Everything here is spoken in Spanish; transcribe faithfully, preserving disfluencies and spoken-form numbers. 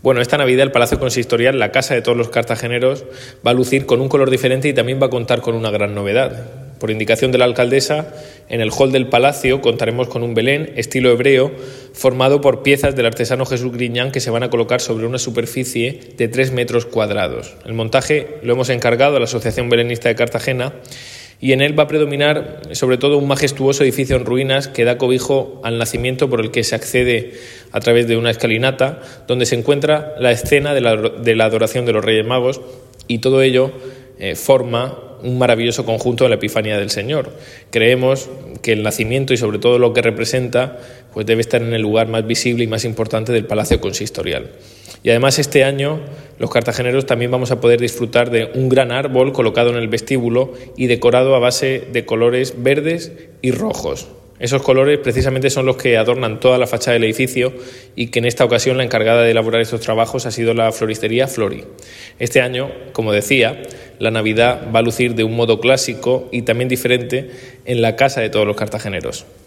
Bueno, esta Navidad el Palacio Consistorial, la casa de todos los cartageneros, va a lucir con un color diferente y también va a contar con una gran novedad. Por indicación de la alcaldesa, en el hall del palacio contaremos con un Belén estilo hebreo formado por piezas del artesano Jesús Griñán que se van a colocar sobre una superficie de tres metros cuadrados. El montaje lo hemos encargado a la Asociación Belenista de Cartagena y en él va a predominar sobre todo un majestuoso edificio en ruinas que da cobijo al nacimiento por el que se accede a través de una escalinata donde se encuentra la escena de la, de la adoración de los Reyes Magos y todo ello eh, forma un maravilloso conjunto de la Epifanía del Señor. Creemos que el nacimiento y sobre todo lo que representa pues debe estar en el lugar más visible y más importante del Palacio Consistorial. Y además este año los cartageneros también vamos a poder disfrutar de un gran árbol colocado en el vestíbulo y decorado a base de colores verdes y rojos. Esos colores precisamente son los que adornan toda la fachada del edificio y que en esta ocasión la encargada de elaborar estos trabajos ha sido la floristería Flori. Este año, como decía, la Navidad va a lucir de un modo clásico y también diferente en la casa de todos los cartageneros.